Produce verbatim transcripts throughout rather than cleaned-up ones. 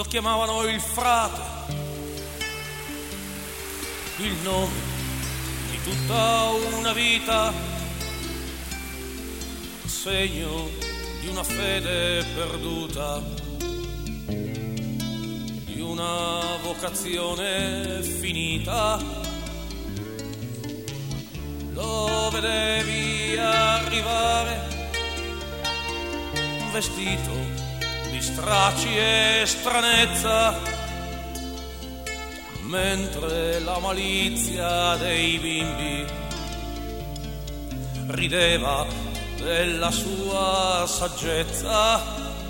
lo chiamavano il frate, il nome di tutta una vita, segno di una fede perduta, di una vocazione finita. Lo vedevi arrivare vestito di stracci e stranezza, mentre la malizia dei bimbi rideva della sua saggezza.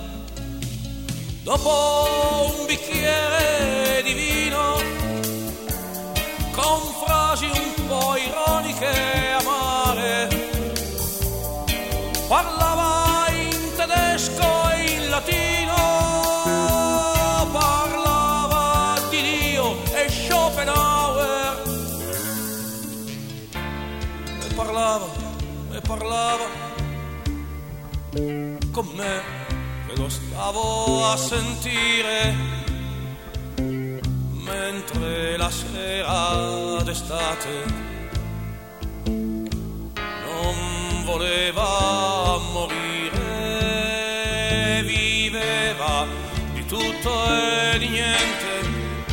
Dopo un bicchiere di vino, con frasi un po' ironiche e amare, parlava in tedesco e in latino, parlava di Dio e Schopenhauer, e parlava, e parlava con me che lo stavo a sentire, mentre la sera d'estate non voleva morire, viveva di tutto e di niente,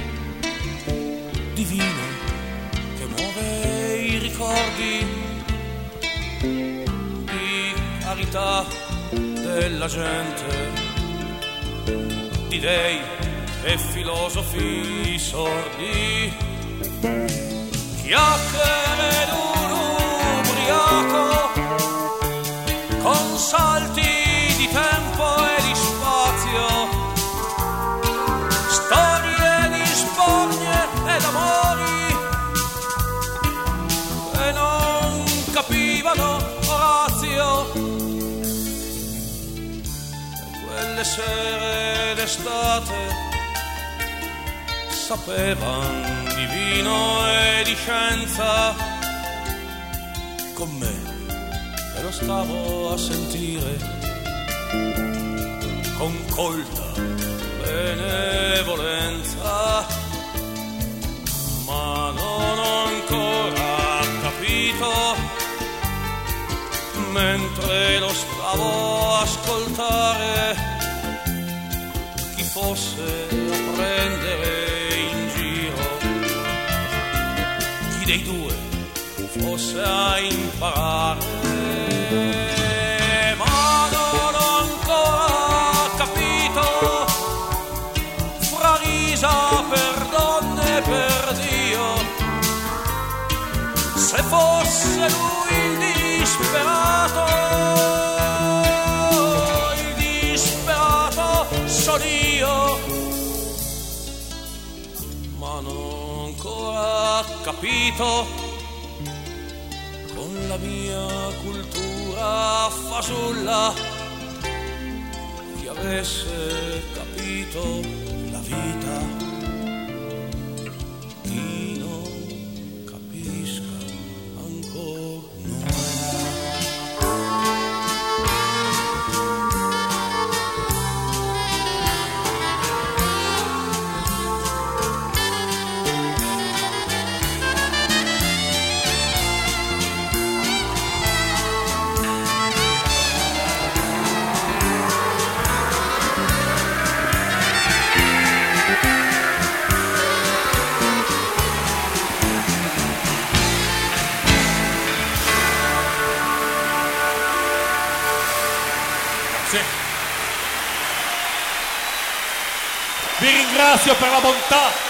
di vino che muove i ricordi, di carità della gente, di dei e filosofi sordi, chiacchiere d'un ubriaco con salti di tempo e di spazio, storie di spogne ed amori che non capivano Orazio, e quelle sere d'estate sapevan di vino e di scienza, con me che lo stavo a sentire, con colta benevolenza, ma non ho ancora capito, mentre lo stavo a ascoltare, chi fosse a prendere dei due fosse a imparare, ma non ho ancora capito, fra risa per donne e per Dio, se fosse lui il disperato, il disperato son io, ma non ho ancora capito, con la mia cultura fasulla, chi avesse capito la vita, chi non capisca ancora nulla. Vi ringrazio per la bontà